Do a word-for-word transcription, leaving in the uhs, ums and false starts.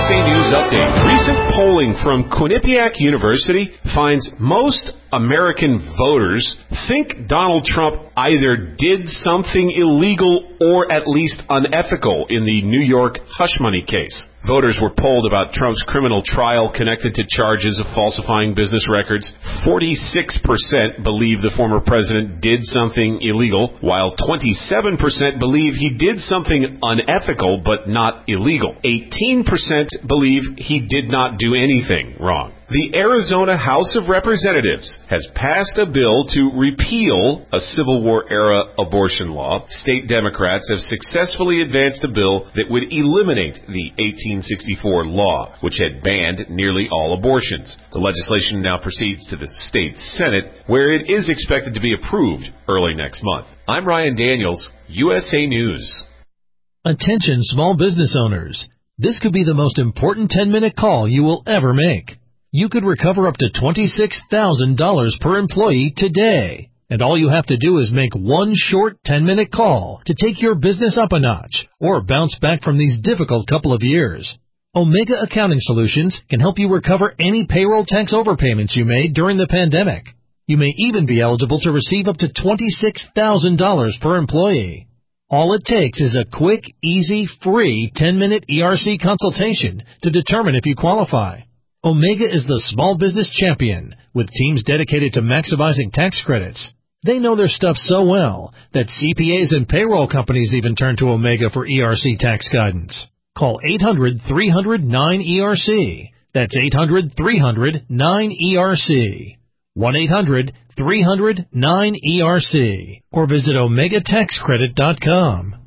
S A News Update. Recent polling from Quinnipiac University finds most American voters think Donald Trump either did something illegal or at least unethical in the New York hush money case. Voters were polled about Trump's criminal trial connected to charges of falsifying business records. forty-six percent believe the former president did something illegal, while twenty-seven percent believe he did something unethical but not illegal. eighteen percent believe he did not do anything wrong. The Arizona House of Representatives has passed a bill to repeal a Civil War-era abortion law. State Democrats have successfully advanced a bill that would eliminate the eighteen sixty-four law, which had banned nearly all abortions. The legislation now proceeds to the state Senate, where it is expected to be approved early next month. I'm Ryan Daniels, U S A News. Attention small business owners. This could be the most important ten-minute call you will ever make. You could recover up to twenty-six thousand dollars per employee today. And all you have to do is make one short ten-minute call to take your business up a notch or bounce back from these difficult couple of years. Omega Accounting Solutions can help you recover any payroll tax overpayments you made during the pandemic. You may even be eligible to receive up to twenty-six thousand dollars per employee. All it takes is a quick, easy, free ten-minute E R C consultation to determine if you qualify. Omega is the small business champion with teams dedicated to maximizing tax credits. They know their stuff so well that C P As and payroll companies even turn to Omega for E R C tax guidance. Call eight hundred, three hundred, nine E R C. That's eight hundred, three hundred, nine E R C. one eight hundred, three hundred, nine E R C. Or visit omega tax credit dot com.